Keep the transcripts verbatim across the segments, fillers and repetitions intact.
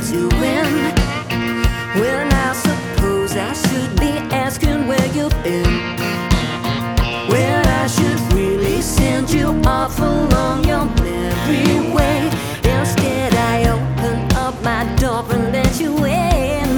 doing? Well, I suppose I should be asking where you've been. Well, I should really send you off along your merry way. Instead, I open up my door and let you in.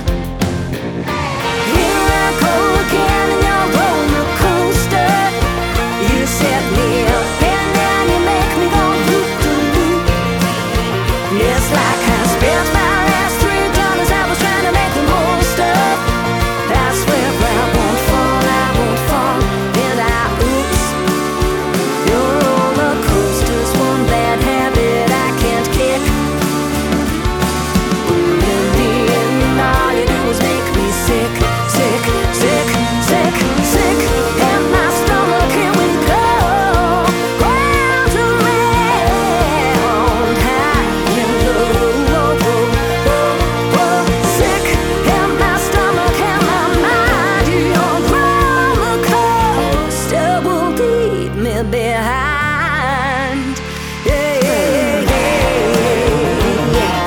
Here I go again in your roller coaster. You set me up and then you make me go loop-de-loop. It's like I spent my last three dollars I was trying to make the most of. I swear I won't fall, I won't fall, and I oops. Your roller coaster's one bad habit I can't kick. In the end, all you do is make me sick, sick, sick, sick, sick. And my stomach, here we go, round and round, high and low. Sick, and my stomach and my mind. Your roller coaster will leave me behind. Yeah, yeah, yeah, yeah.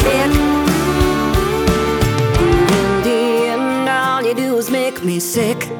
Make me sick.